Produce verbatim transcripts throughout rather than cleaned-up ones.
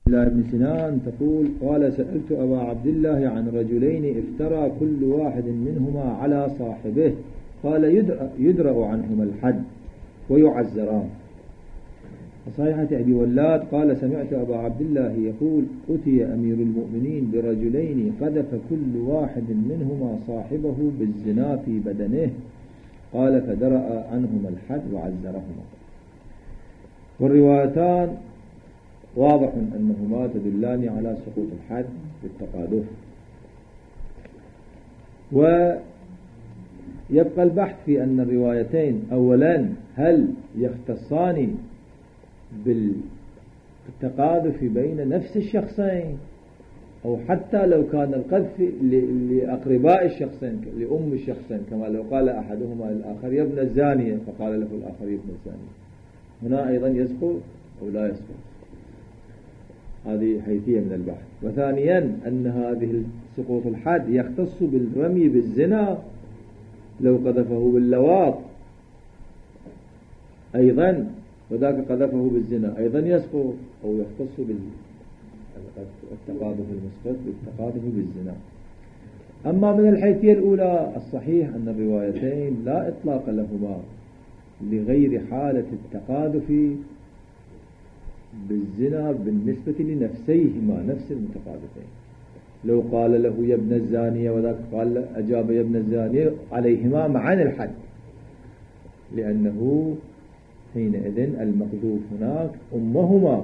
الله بن سنان تقول قال سألت أبا عبد الله عن رجلين افترى كل واحد منهما على صاحبه قال يدرأ, يدرأ عنهما الحد ويعزران. صحيحة أبي ولاد قال سمعت أبا عبد الله يقول أتي أمير المؤمنين برجلين قذف كل واحد منهما صاحبه بالزنا في بدنه قال فدرأ عنهما الحد وعزرهما. والروايتان واضح أنهما تدلان على سقوط الحد بالتقاذف. ويبقى البحث في أن الروايتين أولا هل يختصان بالتقاذف بين نفس الشخصين أو حتى لو كان القذف لأقرباء الشخصين لأم الشخصين، كما لو قال أحدهما للآخر يا ابن الزانية فقال له الآخر يا ابن الزانية، هنا أيضا يسقط أو لا يسقط. هذه حيثية من البحث. وثانيا أن هذه سقوط الحد يختص بالرمي بالزنا لو قذفه باللواط أيضا وذاك قذفه بالزنا أيضا يسقط أو يختص بالتقاذف المسقط بالتقاذف بالزنا. أما من الحيثية الأولى الصحيح أن الروايتين لا إطلاق لهما لغير حالة التقاذف بالزنا بالنسبة لنفسيهما نفس المتقاذفين. لو قال له يا ابن الزانية وذاك قال أجاب يا ابن الزانية عليهما معا الحد، لأنه حينئذ المقذوف هناك أمهما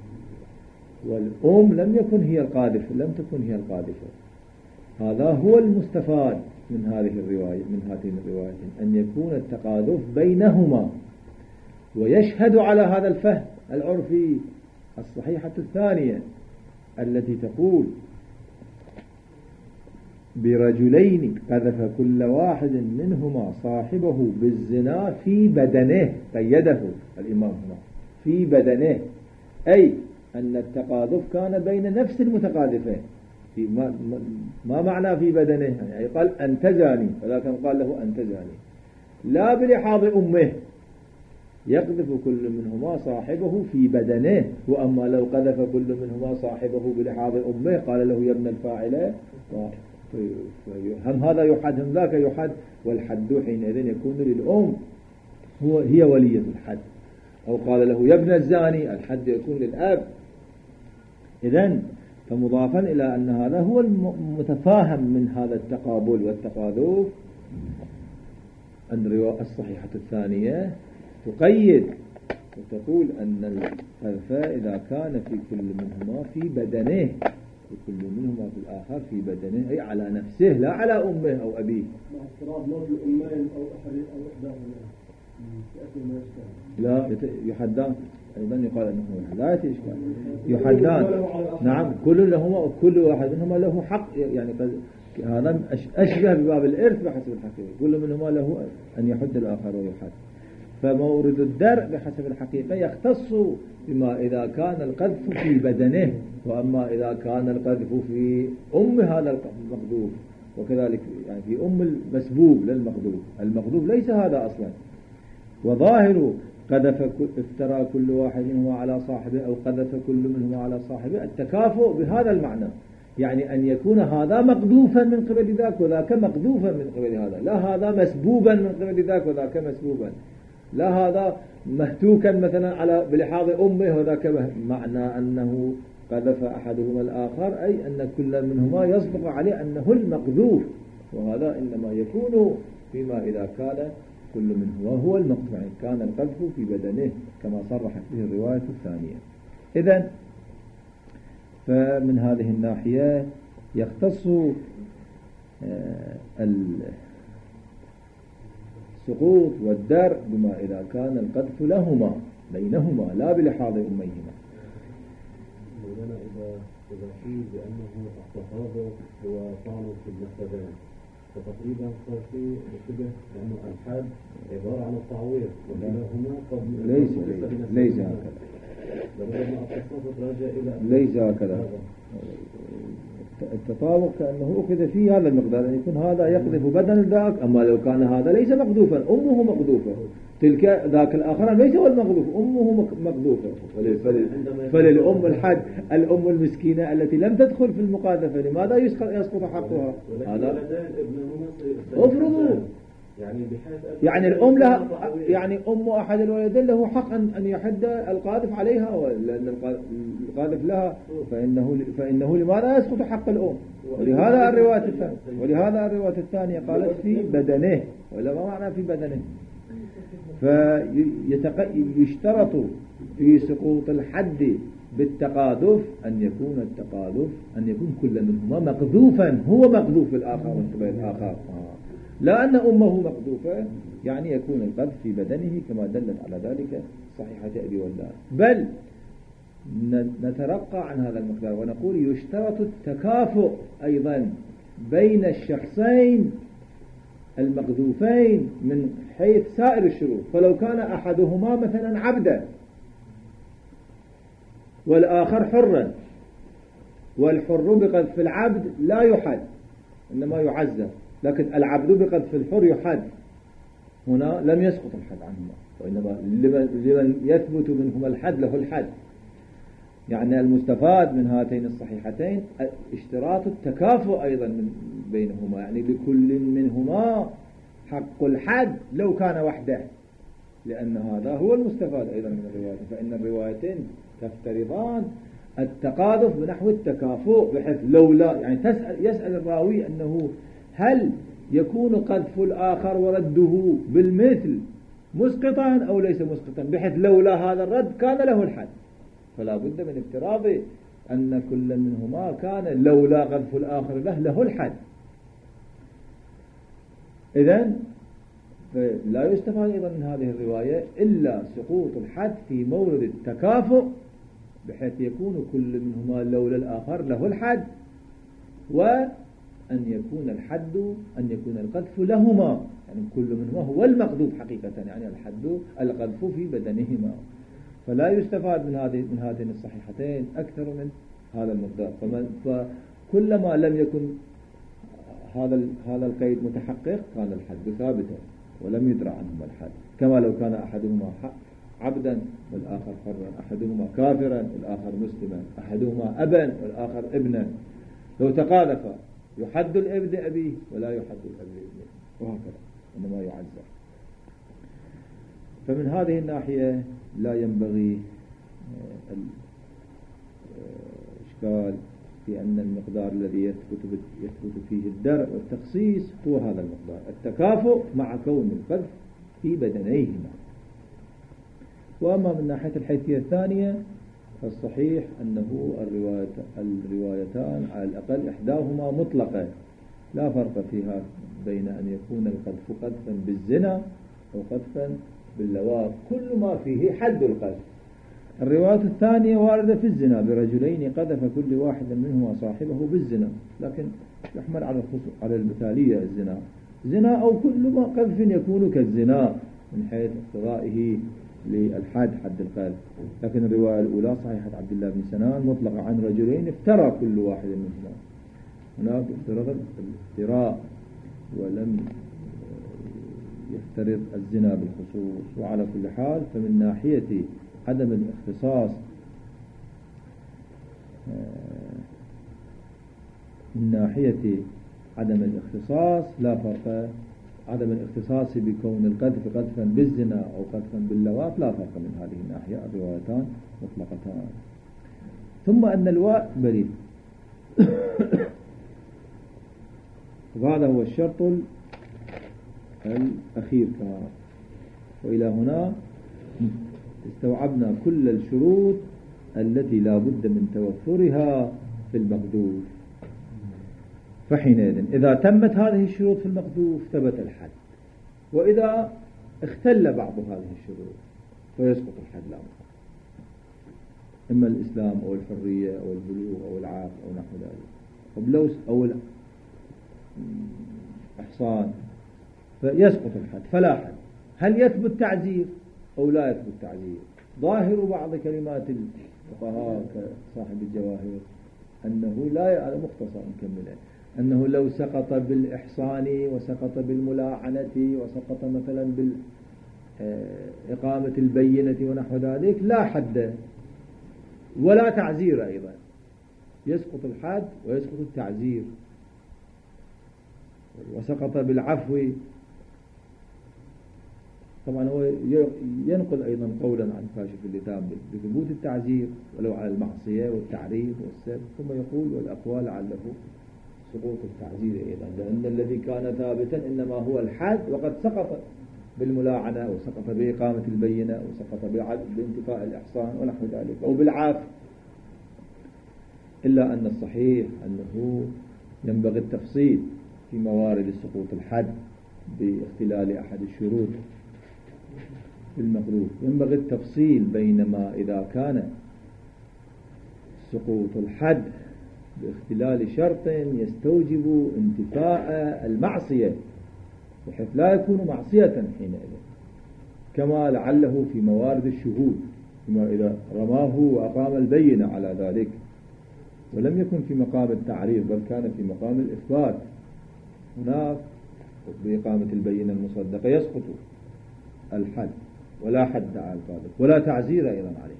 والأم لم يكن هي القاذفة لم تكن هي القاذفة. هذا هو المستفاد من هذه الرواية من هاتين الروايتين، أن يكون التقاذف بينهما. ويشهد على هذا الفهم العرفي الصحيحة الثانية التي تقول برجلين قذف كل واحد منهما صاحبه بالزنا في بدنه، قيده الإمام هنا في بدنه، أي أن التقاذف كان بين نفس المتقاذفين. في ما, ما معنى في بدنه؟ يعني قال أنت زاني ولكن قال له أنت زاني لا بلحاظ أمه، يقذف كل منهما صاحبه في بدنه. وأما لو قذف كل منهما صاحبه بلحاظ أمه قال له يا ابن الفاعلة هم هذا يحد هم ذاك يحد، والحد حينئذ يكون للأم هو هي ولية الحد. أو قال له يا ابن الزاني الحد يكون للأب. إذن فمضافا إلى أن هذا هو المتفاهم من هذا التقابل والتقاذف أن الرواية الصحيحة الثانية تقيد وتقول أن القذف إذا كان في كل منهما في بدنه في كل منهما في الآخر في بدنه أي على نفسه لا على أمه أو أبيه. مع افتراض موت الأمين أو أحد أو إحداهما لا يحدان أيضا يقال أنه لا يأتي إشكال يحدان. نعم كل لهما كل واحد منهما له حق، يعني هذا أشبه بباب الإرث بحسب الحقيقة، كل منهما له أن يحد الآخر ويحد. فمورد الدرء بحسب الحقيقة يختص بما إذا كان القذف في بدنه، وأما إذا كان القذف في أم هذا المقذوف وكذلك يعني في أم المسبوب للمقذوف. المقذوف ليس هذا أصلا. وظاهر قذف افترى كل واحد منهما على صاحبه أو قذف كل منهما على صاحبه التكافؤ بهذا المعنى، يعني أن يكون هذا مقذوفا من قبل ذاك وذاك مقذوفا من قبل هذا، لا هذا مسبوبا من قبل ذاك وذاك مسبوبا، لا هذا مهتوكا مثلا على بلحاظ أمه وذاك، معنى أنه قذف أحدهما الآخر أي أن كل منهما يصدق عليه أنه المقذوف، وهذا إنما يكون فيما إذا كان كل منهما هو المقذوف، يعني كان القذف في بدنه كما صرحت به الرواية الثانية. إذن فمن هذه الناحية يختص السقوط والدرء بما إذا كان القذف لهما بينهما لا بلحاظ أميهما. مولانا إذا إذا قيل بأنه التقاذف هو طعن في المحتذان فتقريبا صار في شبه لأنه الحد عبارة عن التعويض وكلاهما قد ليس ليس هكذا ليس هكذا. التطابق كأنه أخذ فيه هذا المقدار، أن يكون هذا يقذف بدن ذاك، أما لو كان هذا ليس مقذوفا أمه مقذوفة تلك ذاك الآخر ليس هو المقذوف، أمه مقذوفة. فللأم الحد، الأم المسكينة التي لم تدخل في المقاذفة لماذا يسقط حقها؟ هذا افرضوا يعني بحيث يعني الأم لها، يعني أم أحد الولدين له حق أن يحد القاذف عليها، لأن القاذف لها، فإنه فإنه لماذا يسقط حق الأم؟ ولهذا الرواية الثانية ولهذا الرواية الثانية قالت في بدنه، ولا ما معنى في بدنه؟ فيشترط في سقوط الحد بالتقاذف أن يكون التقاذف أن يكون كل منهما مقذوفا، هو مقذوف الآخر من قبل الآخر، لا أن أمه مقذوفة، يعني يكون القذف في بدنه كما دلت على ذلك صحيحة أبي ولدان. بل نترقى عن هذا المقدار ونقول يشترط التكافؤ أيضا بين الشخصين المقذوفين من حيث سائر الشروط. فلو كان أحدهما مثلا عبدا والآخر حرا، والحر بقذف العبد لا يحد إنما يعزى، لكن العبد بقذف الحر يحد، هنا لم يسقط الحد عنهما، وإنما لمن يثبت منهما الحد له الحد. يعني المستفاد من هاتين الصحيحتين اشتراط التكافؤ أيضا من بينهما، يعني لكل منهما حق الحد لو كان وحده، لأن هذا هو المستفاد أيضا من الروايتين. فإن الروايتين تفترضان التقاذف بنحو التكافؤ، بحيث لولا يعني تسأل يسأل الراوي أنه هل يكون قذف الآخر ورده بالمثل مسقطا أو ليس مسقطا، بحيث لولا هذا الرد كان له الحد. فلا بد من افتراض أن كل منهما كان لولا قذف الآخر له له الحد. إذن لا يستفاد أيضا من هذه الرواية إلا سقوط الحد في مورد التكافؤ، بحيث يكون كل منهما لولا الآخر له الحد، وأن يكون الحد أن يكون القذف لهما، يعني كل منهما هو المقذوف حقيقة، يعني الحد القذف في بدنهما. فلا يستفاد من هذه من هاتين الصحيحتين أكثر من هذا المقدار. فكلما لم يكن هذا هذا القيد متحقق كان الحد ثابتا ولم يدرى عنهما الحد، كما لو كان أحدهما عبدا والآخر حرا، أحدهما كافرا والآخر مسلما، أحدهما أبا والآخر ابنا، لو تقاذفا يحد الابن أبيه ولا يحد الأب ابنه، وهكذا، إنما يعذر. فمن هذه الناحية لا ينبغي الإشكال في أن المقدار الذي يثبت يثبت فيه الدرء والتخصيص هو هذا المقدار، التكافؤ مع كون القذف في بدنيهما. وأما من ناحية الحيثية الثانية فالصحيح أنه الروايتان على الأقل إحداهما مطلقة، لا فرق فيها بين أن يكون القذف قذفا بالزنا أو قذفا باللواط، كل ما فيه حد القذف. الرواية الثانية واردة في الزنا برجلين قذف كل واحد منهما صاحبه بالزنا، لكن يحمل على على المثالية الزنا زنا أو كل ما قذف يكون كالزنا من حيث اقتضائه للحد حد القذف. لكن الرواية الأولى صحيحة عبد الله بن سنان مطلقة عن رجلين افترى كل واحد منهما، هناك افترض الافتراء ولم يفترض الزنا بالخصوص. وعلى كل حال فمن ناحية عدم الاختصاص من ناحية عدم الاختصاص لا فرق، عدم الاختصاص بكون القذف قذفا بالزنا أو قذفا باللواط لا فرق من هذه الناحية، الروايتان مطلقتان. ثم أن الواء بريء وهذا هو الشرط الأخير كمان. وإلى هنا استوعبنا كل الشروط التي لا بد من توفرها في المقذوف. فحينئذ إذا تمت هذه الشروط في المقذوف ثبت الحد، وإذا اختل بعض هذه الشروط فيسقط الحد لا محالة، إما الإسلام أو الحرية أو البلوغ أو العاق أو نحو ذلك أو الإحصان، فيسقط الحد فلا حد. هل يثبت تعزير أو لا يثبت تعزير؟ ظاهر بعض كلمات الفقهاء كصاحب الجواهر أنه لا هذا مختصر نكمله، أنه لو سقط بالإحصان وسقط بالملاعنة وسقط مثلا إقامة البينة ونحو ذلك لا حد ولا تعزير أيضا، يسقط الحد ويسقط التعزير. وسقط بالعفو، طبعا هو ينقل أيضا قولا عن كاشف اللثام بثبوت التعزير ولو على المعصية والتعريف والسب، ثم يقول والأقوال علّه سقوط التعزير أيضا، لأن الذي كان ثابتا إنما هو الحد، وقد سقط بالملاعنة وسقط بإقامة البينة وسقط بانتفاء الإحصان ونحو ذلك أو بالعاف. إلا أن الصحيح أنه ينبغي التفصيل في موارد سقوط الحد باختلال أحد الشروط بالمقلوب، ينبغي التفصيل بينما إذا كان سقوط الحد باختلال شرط يستوجب انتفاء المعصية بحيث لا يكون معصية حينئذ، كما لعله في موارد الشهود، كما إذا رماه وأقام البينة على ذلك ولم يكن في مقام التعريف بل كان في مقام الإثبات، هناك بإقامة البينة المصدقة يسقط الحد ولا حد على القاذف ولا تعزير أيضا عليه.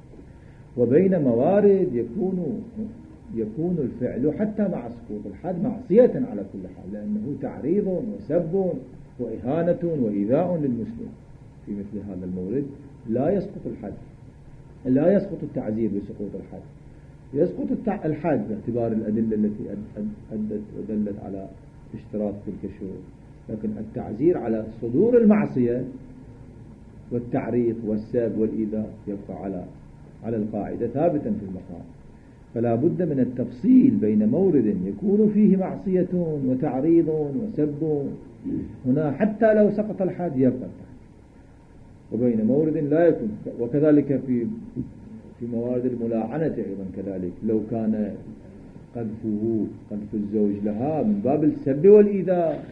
وبين موارد يكون يكون الفعل حتى مع سقوط الحد معصية على كل حال، لأنه تعريض وسب وإهانة وإيذاء للمسلم. في مثل هذا المورد لا يسقط الحد، لا يسقط التعزير بسقوط الحد، يسقط الحد باعتبار الأدلة التي أدت ودلت على اشتراط تلك الشروط، لكن التعزير على صدور المعصية والتعريض والسب والإيذاء يبقى على على القاعدة ثابتا في المقام. فلا بد من التفصيل بين مورد يكون فيه معصية وتعريض وسب هنا حتى لو سقط الحد يبقى الحد، وبين مورد لا يكون، وكذلك في في موارد الملاعنة أيضا كذلك، لو كان قذفه قذف الزوج لها من باب السب والإيذاء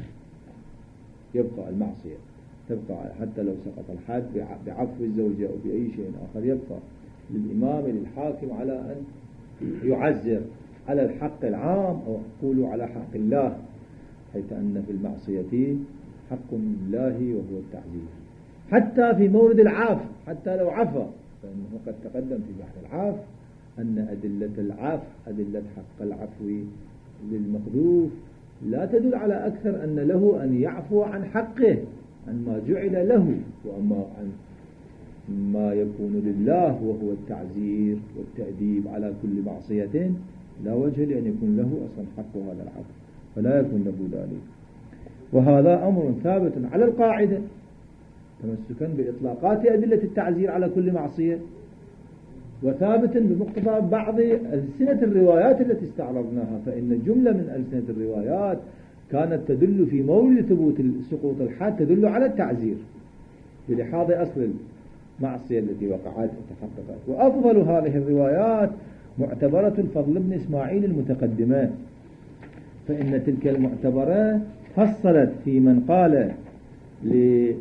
يبقى المعصية تبقى حتى لو سقط الحد بعفو الزوجة أو بأي شيء آخر، يبقى للإمام للحاكم على أن يعزر على الحق العام أو أقول على حق الله، حيث أن في المعصية حق لله وهو التعزير. حتى في مورد العاف، حتى لو عفى، فإنه قد تقدم في بحث العاف أن أدلة العاف أدلة حق العفو للمقذوف لا تدل على أكثر أن له أن يعفو عن حقه عن ما جعل له، وأما عن ما يكون لله وهو التعزير والتأديب على كل معصية لا وجه لأن يكون له أصلا حق هذا العفو، فلا يكون له ذلك. وهذا أمر ثابت على القاعدة تمسكا بإطلاقات أدلة التعزير على كل معصية، وثابت بمقتضى بعض ألسنة الروايات التي استعرضناها، فإن جملة من ألسنة الروايات كانت تدل في مورد ثبوت سقوط الحد تدل على التعزير بلحاظ أصل المعصية التي وقعت وتحققت. وأفضل هذه الروايات معتبرة الفضل بن إسماعيل المتقدمة، فإن تلك المعتبرة فصلت في من قال ل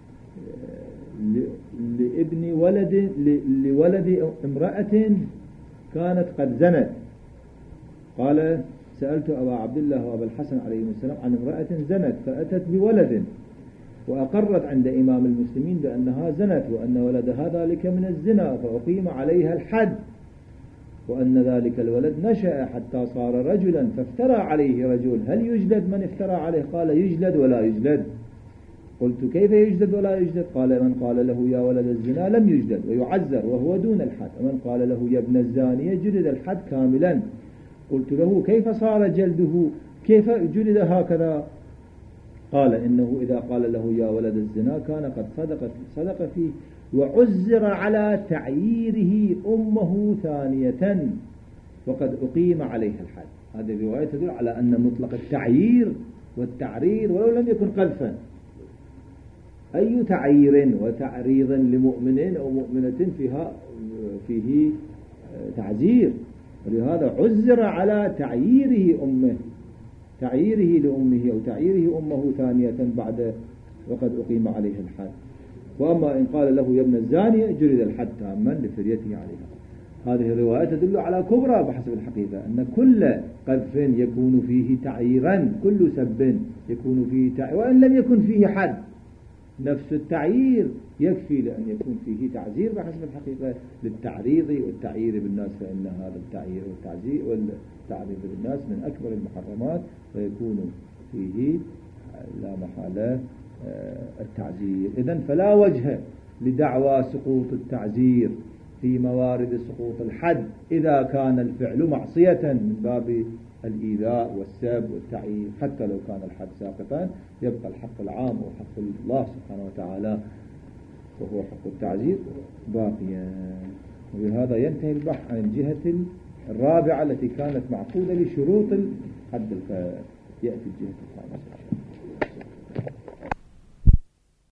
لابن ولد لولد امرأة كانت قد زنت، قال سألت أبا عبد الله وأبا الحسن عليهم السلام عن امرأة زنت فأتت بولد وأقرت عند إمام المسلمين بأنها زنت وأن ولدها ذلك من الزنا، فأقيم عليها الحد، وأن ذلك الولد نشأ حتى صار رجلا فافترى عليه رجل، هل يجلد من افترى عليه؟ قال يجلد ولا يجلد. قلت كيف يجلد ولا يجلد؟ قال من قال له يا ولد الزنا لم يجلد ويعزر وهو دون الحد، ومن قال له يا ابن الزانية جلد الحد كاملا. قلت له كيف صار جلده، كيف جلد هكذا؟ قال إنه إذا قال له يا ولد الزنا كان قد صدق صدق فيه وعزر على تعييره أمه ثانية وقد أقيم عليها الحد. هذه الرواية تدل على أن مطلق التعيير والتعرير ولو لم يكن قذفا، أي تعيير وتعريض لمؤمن أو مؤمنة فيها فيه تعزير، ولهذا عزر على تعييره أمه تعييره لأمه أو تعييره أمه ثانية بعد وقد أقيم عليه الحد. وأما إن قال له يا ابن الزانية جلد الحد تاما لفريته عليها. هذه الرواية تدل على كبرى بحسب الحقيقة، أن كل قذف يكون فيه تعييرا، كل سب يكون فيه تعيير وإن لم يكن فيه حد، نفس التعيير يكفي لأن يكون فيه تعزير بحسب الحقيقة للتعريض والتعيير بالناس، فإن هذا التعيير والتعزير والتعريض بالناس من أكبر المحرمات، ويكون فيه لا محالة التعزير. إذن فلا وجه لدعوى سقوط التعزير في موارد سقوط الحد إذا كان الفعل معصية من باب الإيذاء والسب والتعيير، حتى لو كان الحد ساقطا يبقى الحق العام وحق الله سبحانه وتعالى وهو حق التعزير باقيا. وبهذا ينتهي البحث عن الجهة الرابعة التي كانت معقودة لشروط الحد الخ... يأتي الجهة الخامسة.